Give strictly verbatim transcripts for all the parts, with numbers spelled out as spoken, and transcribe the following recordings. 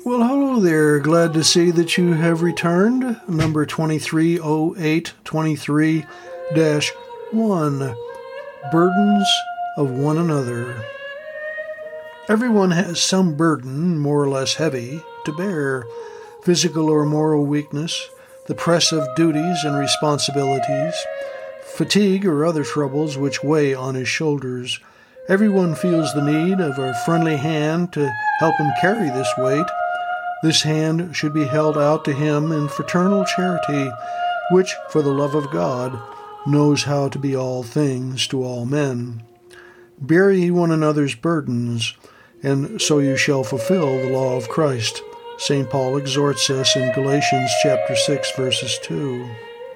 Well, hello there. Glad to see that you have returned. Number twenty-three oh eight twenty-three dash one. Burdens of one another. Everyone has some burden, more or less heavy, to bear. Physical or moral weakness, the press of duties and responsibilities, fatigue or other troubles which weigh on his shoulders. Everyone feels the need of a friendly hand to help him carry this weight. This hand should be held out to him in fraternal charity, which, for the love of God, knows how to be all things to all men. Bear ye one another's burdens, and so you shall fulfill the law of Christ. Saint Paul exhorts us in Galatians chapter six, verses two.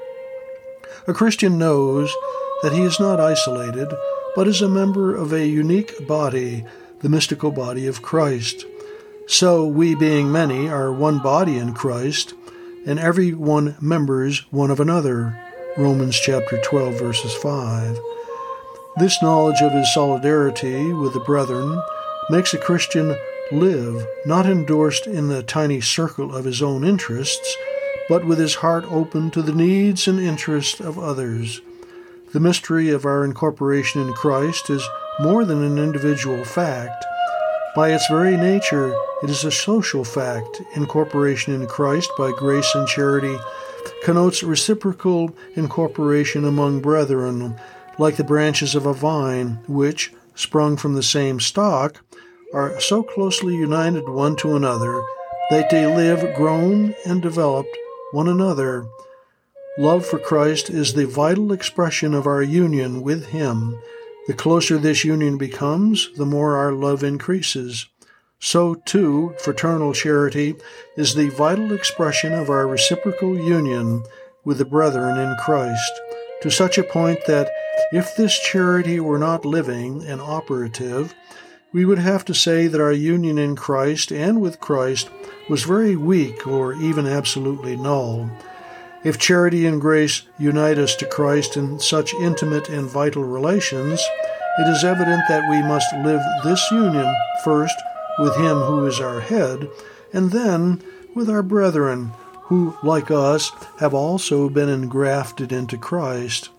A Christian knows that he is not isolated, but is a member of a unique body, the mystical body of Christ. So we, being many, are one body in Christ, and every one members one of another. Romans chapter twelve, verses five. This knowledge of his solidarity with the brethren makes a Christian live, not endorsed in the tiny circle of his own interests, but with his heart open to the needs and interests of others. The mystery of our incorporation in Christ is more than an individual fact. By its very nature, it is a social fact. Incorporation in Christ by grace and charity connotes reciprocal incorporation among brethren, like the branches of a vine, which, sprung from the same stock, are so closely united one to another that they live, grown, and developed one another. Love for Christ is the vital expression of our union with Him. The closer this union becomes, the more our love increases. So, too, fraternal charity is the vital expression of our reciprocal union with the brethren in Christ, to such a point that if this charity were not living and operative, we would have to say that our union in Christ and with Christ was very weak or even absolutely null. If charity and grace unite us to Christ in such intimate and vital relations, it is evident that we must live this union first with Him who is our head, and then with our brethren, who, like us, have also been engrafted into Christ.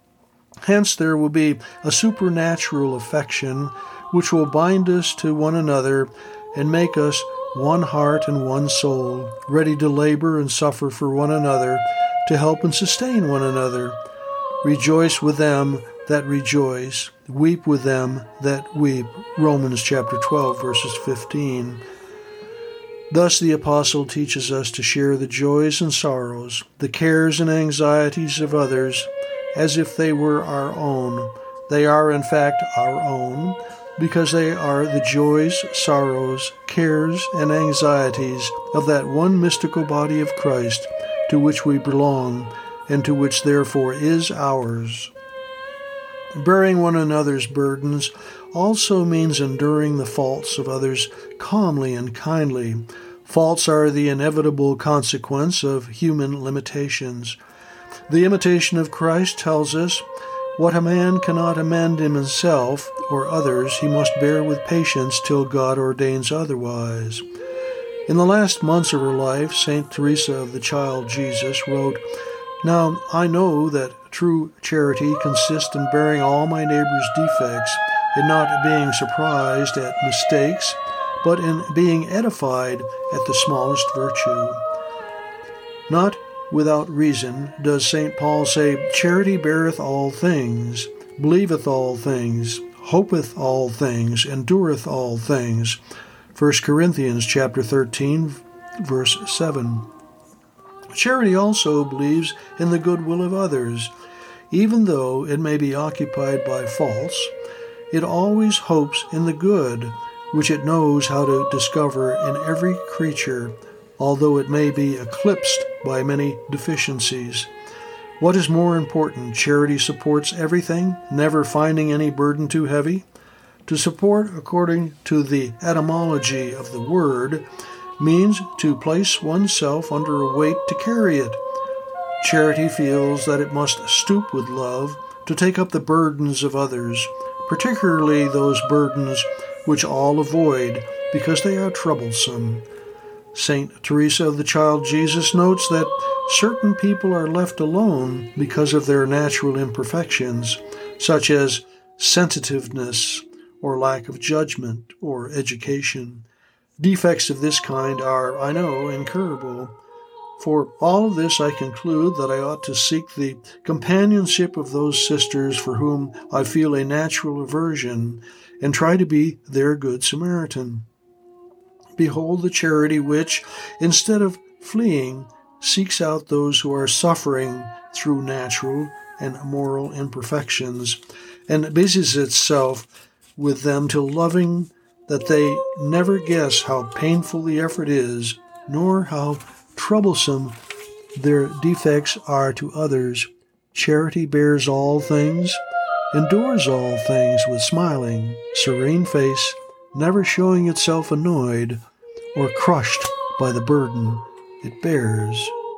Hence there will be a supernatural affection which will bind us to one another and make us one heart and one soul, ready to labor and suffer for one another, to help and sustain one another. Rejoice with them that rejoice, weep with them that weep. Romans chapter twelve, verses fifteen. Thus the apostle teaches us to share the joys and sorrows, the cares and anxieties of others, as if they were our own. They are, in fact, our own, because they are the joys, sorrows, cares, and anxieties of that one mystical body of Christ to which we belong, and to which therefore is ours. Bearing one another's burdens also means enduring the faults of others calmly and kindly. Faults are the inevitable consequence of human limitations. The imitation of Christ tells us, what a man cannot amend in himself or others, he must bear with patience till God ordains otherwise. In the last months of her life, Saint Teresa of the Child Jesus wrote, "Now I know that true charity consists in bearing all my neighbor's defects, in not being surprised at mistakes, but in being edified at the smallest virtue." Not without reason does Saint Paul say, "Charity beareth all things, believeth all things, hopeth all things, endureth all things." First Corinthians chapter thirteen, verse seven. Charity also believes in the goodwill of others. Even though it may be occupied by faults, it always hopes in the good, which it knows how to discover in every creature, although it may be eclipsed by many deficiencies. What is more important? Charity supports everything, never finding any burden too heavy. To support, according to the etymology of the word, means to place oneself under a weight to carry it. Charity feels that it must stoop with love to take up the burdens of others, particularly those burdens which all avoid because they are troublesome. Saint Teresa of the Child Jesus notes that certain people are left alone because of their natural imperfections, such as sensitiveness or lack of judgment or education. Defects of this kind are, I know, incurable. For all of this, I conclude that I ought to seek the companionship of those sisters for whom I feel a natural aversion, and try to be their good Samaritan. Behold the charity which, instead of fleeing, seeks out those who are suffering through natural and moral imperfections, and busies itself with them till loving that they never guess how painful the effort is, nor how troublesome their defects are to others. Charity bears all things, endures all things with smiling, serene face, never showing itself annoyed or crushed by the burden it bears.